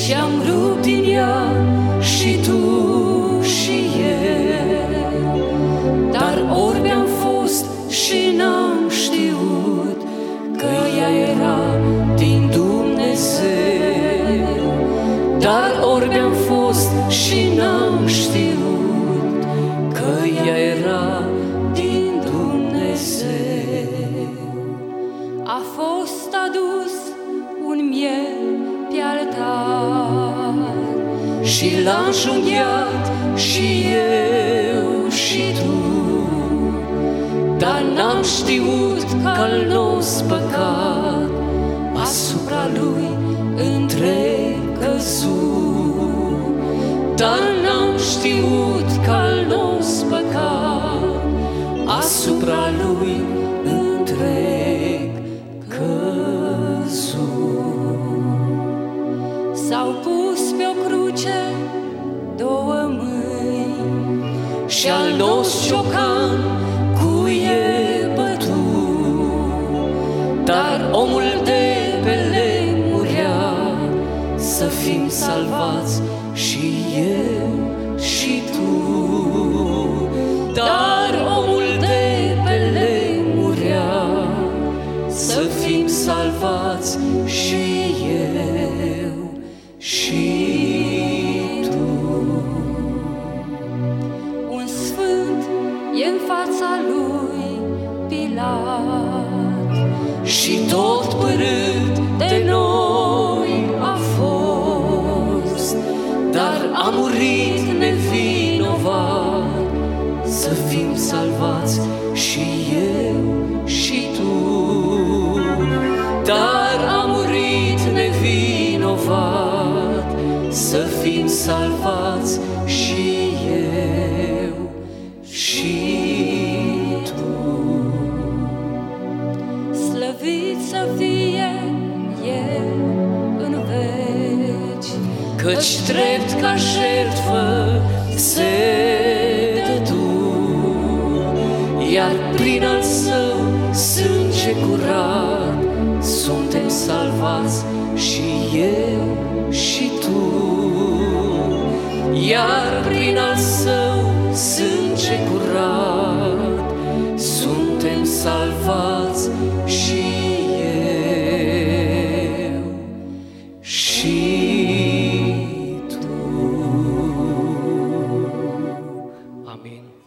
și-am rupt din ea și tu și eu. Dar orbi am fost și n-am știut că ea era din Dumnezeu. Dar orbi am fost și n-am știut că ea era din Dumnezeu. A fost adus un miel pe altar și l-a înjunghiat și eu și tu. Dar n-am știut că-al nostru păcat asupra lui întreg căzut. Dar n-am știut că-al nostru păcat asupra lui întreg căzut. S-au pus pe o cruce două mâini și-al nostru ciocan cu e bătut. Dar omul de pe lemn murea să fim salvați și eu și tu. Dar omul de pe lemn murea să fim salvați și eu și tu. Un sfânt e în fața lui Pilat și tot părât de noi a fost. Dar a murit nevinovat să fim salvați și eu și tu. Dar a murit nevinovat să fim salvați și eu și tu. Slăvit să fie El în veci, căci drept ca jertfă se dădu, iar prin al său sânge curat suntem salvați și eu și tu. Iar prin al său sânge curat suntem salvați